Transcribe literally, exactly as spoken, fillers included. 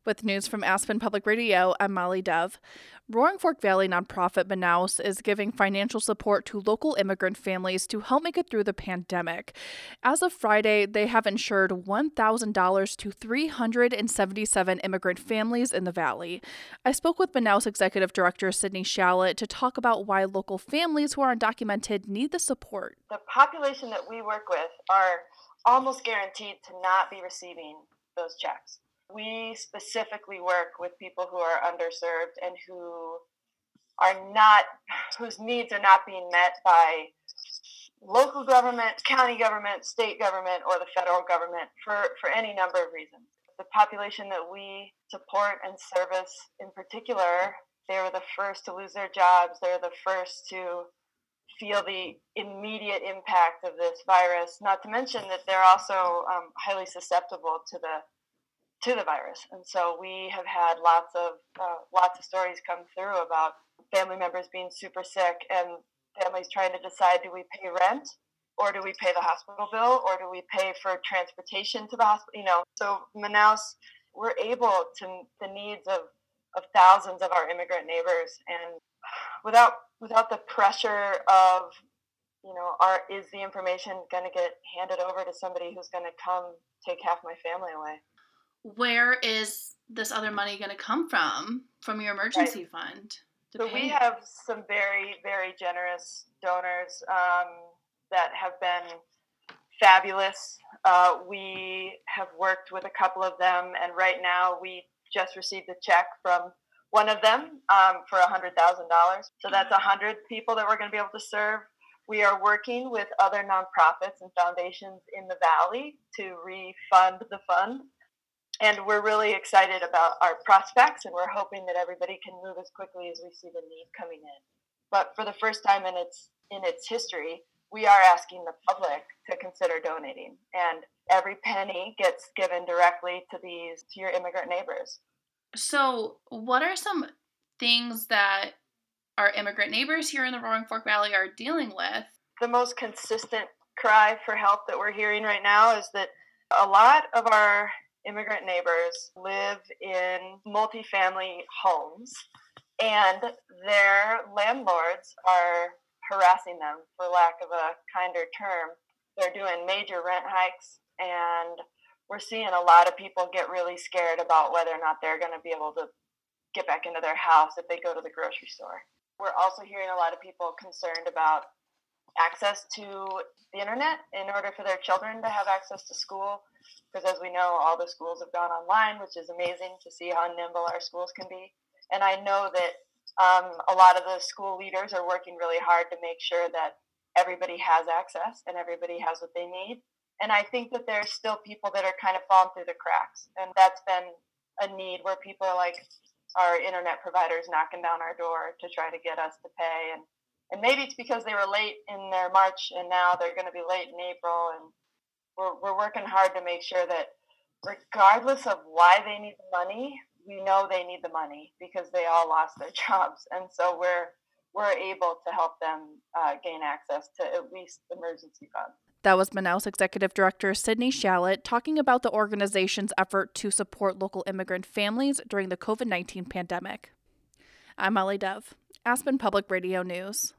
With news from Aspen Public Radio, I'm Molly Dove. Roaring Fork Valley nonprofit Manaus is giving financial support to local immigrant families to help make it through the pandemic. As of Friday, they have insured one thousand dollars to three hundred seventy-seven immigrant families in the valley. I spoke with Manaus Executive Director Sydney Shallett to talk about why local families who are undocumented need the support. The population that we work with are almost guaranteed to not be receiving those checks. We specifically work with people who are underserved and who are not, whose needs are not being met by local government, county government, state government, or the federal government for, for any number of reasons. The population that we support and service in particular, they were the first to lose their jobs. They're the first to feel the immediate impact of this virus, not to mention that they're also um, highly susceptible to the to the virus. And so we have had lots of uh, lots of stories come through about family members being super sick and families trying to decide, do we pay rent or do we pay the hospital bill or do we pay for transportation to the hospital? You know, so Manaus, we're able to the needs of, of thousands of our immigrant neighbors, and without without the pressure of, you know, are is the information going to get handed over to somebody who's going to come take half my family away? Where is this other money going to come from, from your emergency right. fund? So pay? We have some very, very generous donors um, that have been fabulous. Uh, we have worked with a couple of them, and right now we just received a check from one of them um, for one hundred thousand dollars. So that's one hundred people that we're going to be able to serve. We are working with other nonprofits and foundations in the Valley to refund the fund. And we're really excited about our prospects, and we're hoping that everybody can move as quickly as we see the need coming in. But for the first time in its in its history, we are asking the public to consider donating. And every penny gets given directly to these to your immigrant neighbors. So what are some things that our immigrant neighbors here in the Roaring Fork Valley are dealing with? The most consistent cry for help that we're hearing right now is that a lot of our immigrant neighbors live in multifamily homes, and their landlords are harassing them, for lack of a kinder term. They're doing major rent hikes, and we're seeing a lot of people get really scared about whether or not they're going to be able to get back into their house if they go to the grocery store. We're also hearing a lot of people concerned about access to the internet in order for their children to have access to school, because as we know, all the schools have gone online, which is amazing to see how nimble our schools can be. And I know that um, a lot of the school leaders are working really hard to make sure that everybody has access and everybody has what they need. And I think that there's still people that are kind of falling through the cracks. And that's been a need where people are like, our internet providers knocking down our door to try to get us to pay. And And maybe it's because they were late in their March and now they're going to be late in April. And we're we're working hard to make sure that regardless of why they need the money, we know they need the money because they all lost their jobs. And so we're we're able to help them uh, gain access to at least emergency funds. That was Manaus Executive Director Sydney Shallett talking about the organization's effort to support local immigrant families during the covid nineteen pandemic. I'm Molly Dove, Aspen Public Radio News.